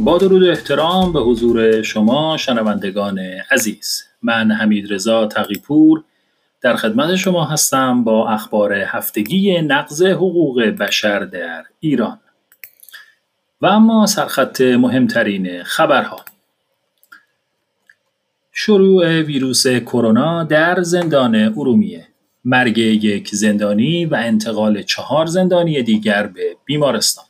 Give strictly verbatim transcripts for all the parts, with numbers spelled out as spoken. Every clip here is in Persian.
با درود و احترام به حضور شما شنوندگان عزیز، من حمیدرضا تقی‌پور در خدمت شما هستم با اخبار هفتگی نقض حقوق بشر در ایران. و اما سرخط مهمترین خبرها: شروع ویروس کرونا در زندان ارومیه، مرگ یک زندانی و انتقال چهار زندانی دیگر به بیمارستان.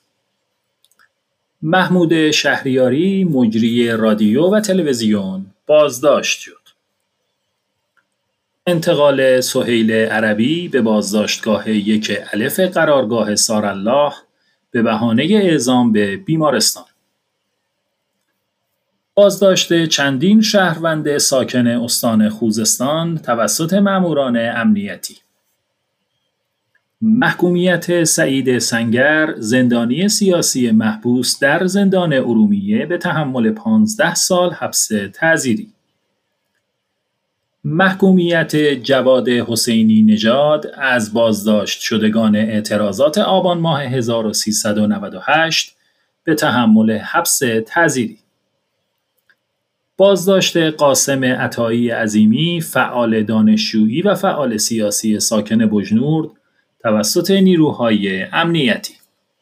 محمود شهریاری مجری رادیو و تلویزیون بازداشت شد. انتقال سهیل عربی به بازداشتگاه یک الف قرارگاه سارالله به بهانه اعزام به بیمارستان. بازداشت چندین شهروند ساکن استان خوزستان توسط ماموران امنیتی. محکومیت سعید سنگر زندانی سیاسی محبوس در زندان ارومیه به تحمل پانزده سال حبس تعزیری. محکومیت جواد حسینی نژاد از بازداشت شدگان اعتراضات آبان ماه هزار و سیصد و نود و هشت به تحمل حبس تعزیری. بازداشت قاسم عطایی عظیمی فعال دانشجویی و فعال سیاسی ساکن بجنورد توسط نیروهای امنیتی.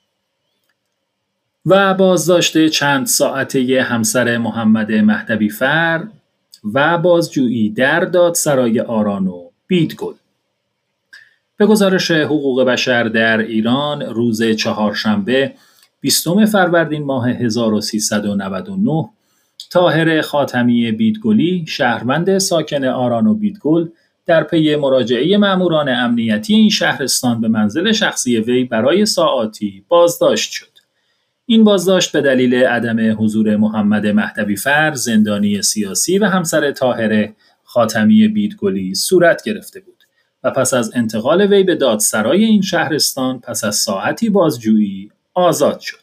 و بازداشت چند ساعته همسر محمد مهدوی فر و بازجویی در دادسرای آران و بیدگل. به گزارش حقوق بشر در ایران روز چهارشنبه بیستم فروردین ماه هزار و سیصد و نود و نه، طاهر خاتمی بیدگلی شهروند ساکن آران و بیدگل در پی مراجعه ماموران امنیتی این شهرستان به منزل شخصی وی برای ساعاتی بازداشت شد. این بازداشت به دلیل عدم حضور محمد مهدوی فر زندانی سیاسی و همسر طاهر خاتمی بیدگلی صورت گرفته بود و پس از انتقال وی به دادسرای این شهرستان پس از ساعتی بازجویی آزاد شد.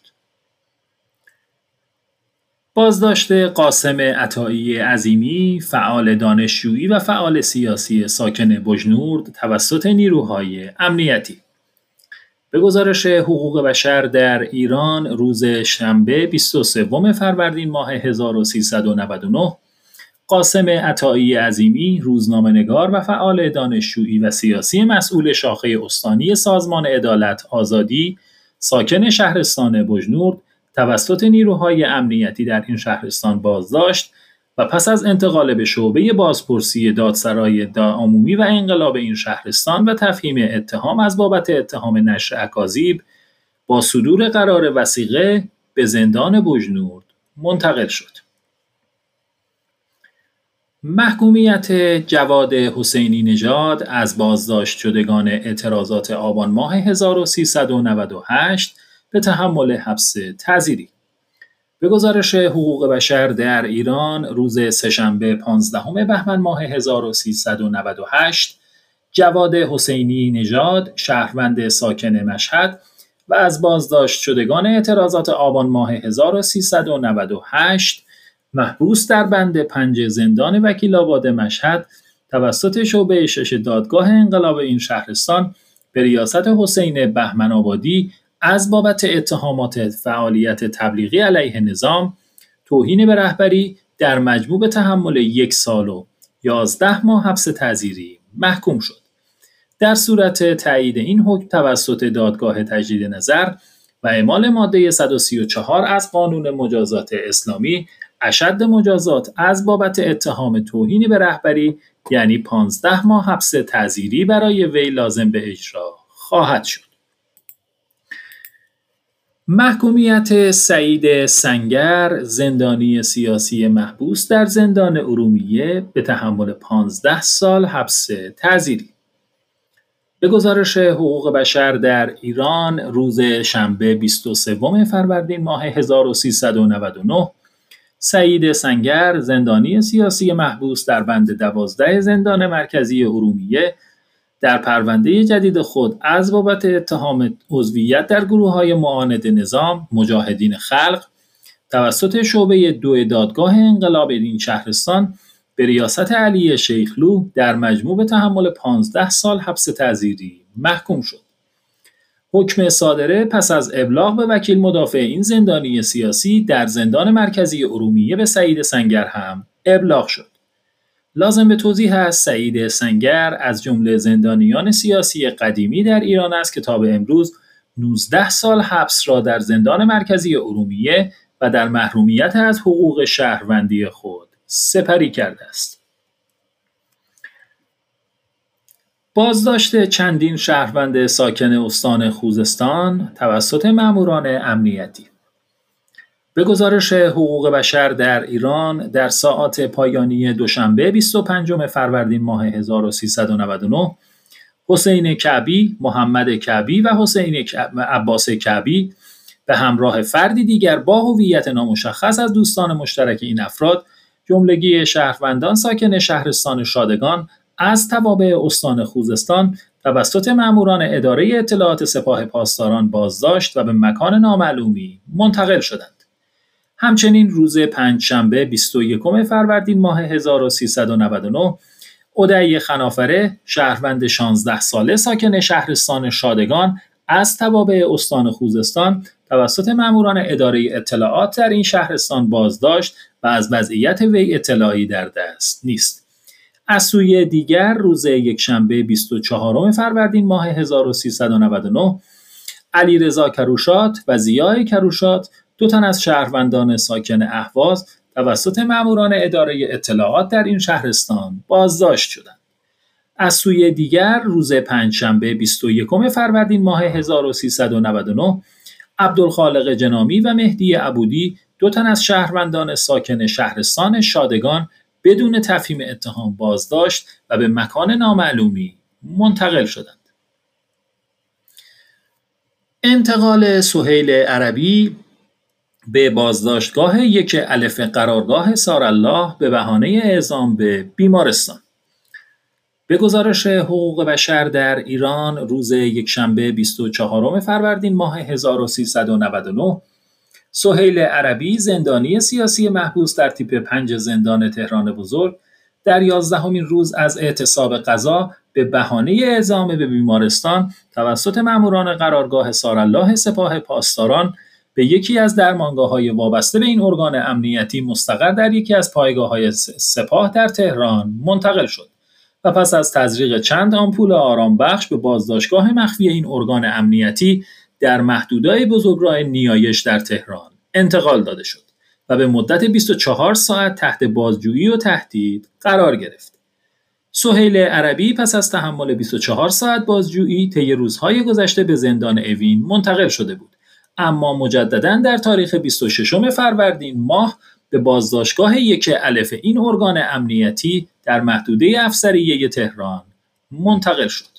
بازداشت قاسم عطایی عظیمی فعال دانشجویی و فعال سیاسی ساکن بجنورد توسط نیروهای امنیتی. به گزارش حقوق بشر در ایران روز شنبه بیست و سوم فروردین ماه هزار و سیصد و نود و نه، قاسم عطایی عظیمی روزنامه‌نگار و فعال دانشجویی و سیاسی مسئول شاخه استانی سازمان عدالت آزادی ساکن شهرستان بجنورد توسط نیروهای امنیتی در این شهرستان بازداشت و پس از انتقال به شعبه بازپرسی دادسرای عمومی و انقلاب این شهرستان و تفهیم اتهام از بابت اتهام نشر اکاذیب با صدور قرار وثیقه به زندان بجنورد منتقل شد. محکومیت جواد حسینی نژاد از بازداشت شدگان اعتراضات آبان ماه هزار و سیصد و نود و هشت به تحمل حبس تعزیری. به گزارش حقوق بشر در ایران روز سه‌شنبه پانزدهم بهمن ماه هزار و سیصد و نود و هشت، جواد حسینی نژاد شهروند ساکن مشهد و از بازداشت شدگان اعتراضات آبان ماه هزار و سیصد و نود و هشت محبوس در بند پنج زندان وکیل‌آباد مشهد توسط شعبه شش دادگاه انقلاب این شهرستان به ریاست حسین بهمن‌آبادی از بابت اتهامات فعالیت تبلیغی علیه نظام، توهین به رهبری در مجموع به تحمل یک سال و یازده ماه حبس تعزیری محکوم شد. در صورت تایید این حکم توسط دادگاه تجدید نظر و اعمال ماده صد و سی و چهار از قانون مجازات اسلامی، اشد مجازات از بابت اتهام توهین به رهبری یعنی پانزده ماه حبس تعزیری برای وی لازم به اجرا خواهد شد. محکومیت سعید سنگر زندانی سیاسی محبوس در زندان ارومیه به تحمل پانزده سال حبس تعزیری. به گزارش حقوق بشر در ایران روز شنبه بیست و سوم فروردین ماه هزار و سیصد و نود و نه، سعید سنگر زندانی سیاسی محبوس در بند دوازده زندان مرکزی ارومیه در پرونده جدید خود از بابت اتهام عضویت در گروه‌های معاند نظام مجاهدین خلق توسط شعبه دو دادگاه انقلاب این شهرستان به ریاست علی شیخلو در مجموع به تحمل پانزده سال حبس تعزیری محکوم شد. حکم صادره پس از ابلاغ به وکیل مدافع این زندانی سیاسی در زندان مرکزی ارومیه به سعید سنگر هم ابلاغ شد. لازم به توضیح است سعید سنگر از جمله زندانیان سیاسی قدیمی در ایران است که تا به امروز نوزده سال حبس را در زندان مرکزی ارومیه و در محرومیت از حقوق شهروندی خود سپری کرده است. بازداشت چندین شهروند ساکن استان خوزستان توسط ماموران امنیتی. به گزارش حقوق بشر در ایران در ساعات پایانی دوشنبه بیست و پنجم فروردین ماه هزار و سیصد و نود و نه حسین کعبی، محمد کعبی و حسین عباس کعبی به همراه فردی دیگر با هویت نامشخص از دوستان مشترک این افراد جملگی شهروندان ساکن شهرستان شادگان از توابع استان خوزستان توسط ماموران اداره اطلاعات سپاه پاسداران بازداشت و به مکان نامعلومی منتقل شدند. همچنین روز پنجشنبه بیست و یکم فروردین ماه هزار و سیصد و نود و نه اودعی خنافره شهروند شانزده ساله ساکن شهرستان شادگان از توابع استان خوزستان توسط ماموران اداره اطلاعات در این شهرستان بازداشت و از وضعیت وی اطلاعی در دست نیست. از سوی دیگر روز یکشنبه بیست و چهارم فروردین ماه هزار و سیصد و نود و نه علیرضا کروشات و ضیاء کروشات دو تن از شهروندان ساکن اهواز توسط ماموران اداره اطلاعات در این شهرستان بازداشت شدند. از سوی دیگر روز پنجشنبه بیست و یکم فروردین ماه هزار و سیصد و نود و نه عبدالخالق جنامی و مهدی عبودی دو تن از شهروندان ساکن شهرستان شادگان بدون تفهیم اتهام بازداشت و به مکان نامعلومی منتقل شدند. انتقال سهیل عربی به بازداشتگاه یک الف قرارگاه سارالله به بهانه اعزام به بیمارستان. به گزارش حقوق بشر در ایران روز یکشنبه بیست و چهارم فروردین ماه هزار و سیصد و نود و نه سهیل عربی زندانی سیاسی محبوس در تیپ پنج زندان تهران بزرگ در یازدهمین روز از اعتصاب قضا به بهانه اعزام به بیمارستان توسط ماموران قرارگاه سارالله سپاه پاسداران به یکی از درمانگاه‌های وابسته به این ارگان امنیتی مستقر در یکی از پایگاه‌های سپاه در تهران منتقل شد و پس از تزریق چند آمپول آرامبخش به بازداشتگاه مخفی این ارگان امنیتی در محدوده‌های بزرگراه نیایش در تهران انتقال داده شد و به مدت بیست و چهار ساعت تحت بازجویی و تهدید قرار گرفت. سهیل عربی پس از تحمل بیست و چهار ساعت بازجویی طی روزهای گذشته به زندان اوین منتقل شده بود، اما مجدداً در تاریخ بیست و ششم فروردین ماه به بازداشتگاه یک الف این ارگان امنیتی در محدوده افسریه تهران منتقل شد.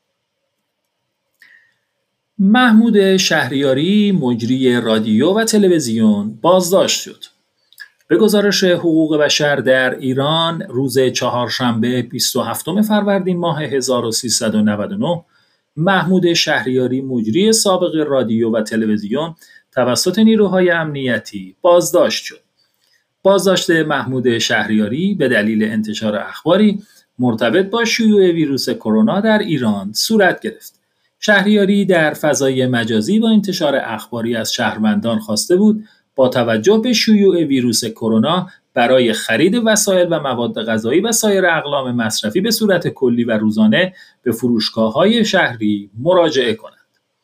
محمود شهریاری مجری رادیو و تلویزیون بازداشت شد. به گزارش حقوق بشر در ایران روز چهارشنبه بیست و هفتم فروردین ماه هزار و سیصد و نود و نه محمود شهریاری مجری سابق رادیو و تلویزیون توسط نیروهای امنیتی بازداشت شد. بازداشت محمود شهریاری به دلیل انتشار اخباری مرتبط با شیوع ویروس کرونا در ایران صورت گرفت. شهریاری در فضای مجازی با انتشار اخباری از شهروندان خواسته بود با توجه به شیوع ویروس کرونا برای خرید وسایل و مواد غذایی و سایر اقلام مصرفی به صورت کلی و روزانه به فروشگاه‌های شهری مراجعه کنند.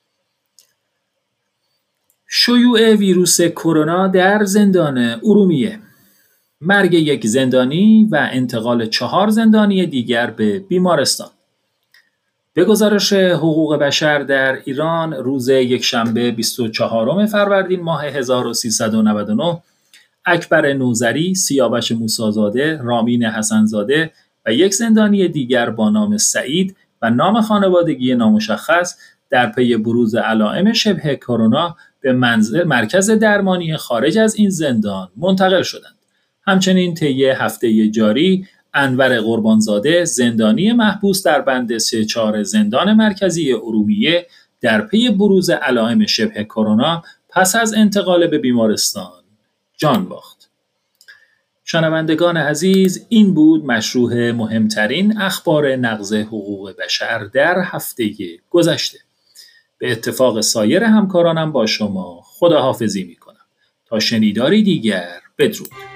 شیوع ویروس کرونا در زندان ارومیه، مرگ یک زندانی و انتقال چهار زندانی دیگر به بیمارستان. به گزارش حقوق بشر در ایران روز یکشنبه بیست و چهارم فروردین ماه هزار و سیصد و نود و نه اکبر نوذری، سیاوش موسی‌زاده، رامین حسن‌زاده و یک زندانی دیگر با نام سعید و نام خانوادگی نامشخص در پی بروز علائم شبه کرونا به منزل مرکز درمانی خارج از این زندان منتقل شدند. همچنین طی هفته جاری انور قربانزاده زندانی محبوس در بند سه چهار زندان مرکزی ارومیه در پی بروز علائم شبه کرونا پس از انتقال به بیمارستان جان باخت. شنوندگان عزیز، این بود مشروح مهمترین اخبار نقض حقوق بشر در هفته گذشته. به اتفاق سایر همکارانم با شما خداحافظی میکنم. تا شنیداری دیگر، بدرود.